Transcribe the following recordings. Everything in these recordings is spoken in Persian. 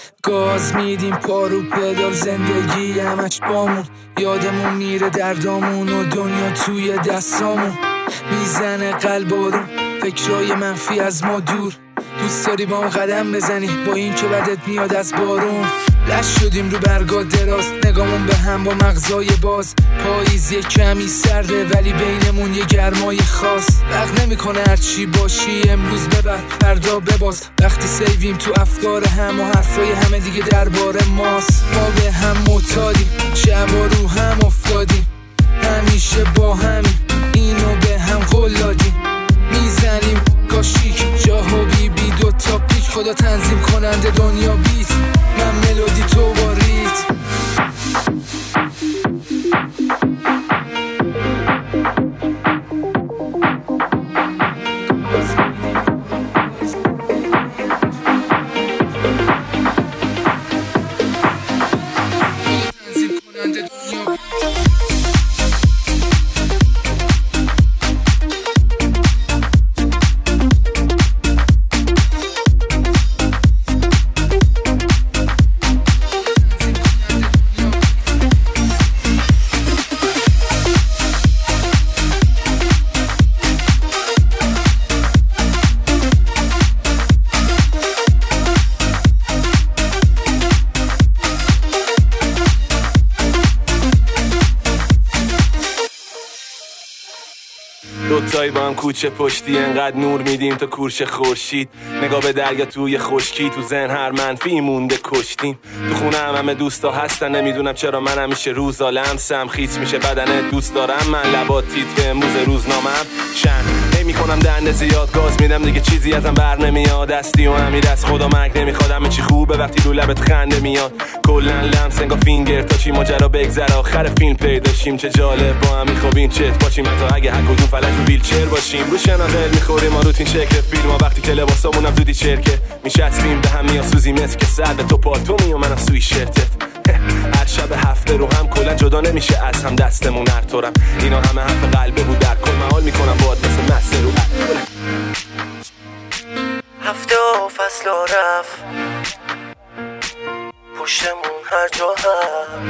گاز میدیم پارو پدال، زندگی همش بامون، یادمون میره دردامون و دنیا توی دستامون. میزنه قلب آروم، فکرای منفی از ما دور. دوست داری با هم قدم بزنی با این که بدت میاد از بارون. لش شدیم رو برگا دراز، نگامون به هم با مغزای باز. پاییز یه کمی سرده ولی بینمون یه گرمای خاص. فرق نمیکنه هرچی باشی، امروز ببر فردا بباز. وقتی سیویم تو افکار هم و حرفای همه دیگه درباره ماست. ما به هم معتادیم، شبا رو هم افتادیم، همیشه با همین اینو به هم قول دادیم. میزنیم کاشیک جاها بی دو تا پیک، خدا تنظیم کننده دنیا بیت، من ملودی تو با ریتم. دوتایی با هم کوچه پشتی، انقدر نور میدیم تا کورش خورشید. نگاه به دریا توی خشکی، تو ذهن هر منفی مونده کشتیم. تو خونه همه دوستا هستن، نمیدونم چرا من همیشه روزا لمسم خیس میشه بدنت. دوست دارم من لبات تیتر امروز روزنامه‌ام شن نمی‌کنم دنده زیاد، گاز میدم دیگه چیزی ازم بر نمیاد. دستی و امیر از خدا مرگ نمیخواد، همه چی خوبه وقتی رو لبت خنده میاد. کلا لمس انگار فینگر تا چی ماجرا بگذره، آخر فیلم پیدا شیم. چه جالب با هم میخوابیم چت باشیم، حتی اگه هر کدوم فلج رو ویلچر باشیم. رو شناقل میخوریم ما روتین شکل فیلم ها، وقتی که لباسامونم زودی چرکه میشتیم به هم میاسوزی مثل که سر به تو پالتومی و منم سوی شرتت. هر شب هفته رو هم کلا جدا نمیشه از هم دستمون هر طورم. اینا همه حرف قلبه بود، در کل محال میکنم باد مثل مسته رو هفته و فصل و رفت پشتمون هر جا هم،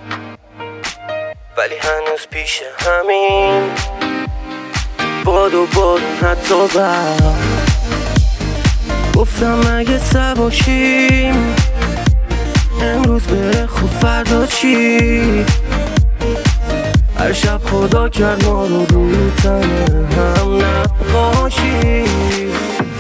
ولی هنوز پیش همین باد و بارون حتی برد. گفتم اگه سباشیم امروز بره خوب فردا چی. هر شب خدا کرد ما رو روی تنه هم نقاشی.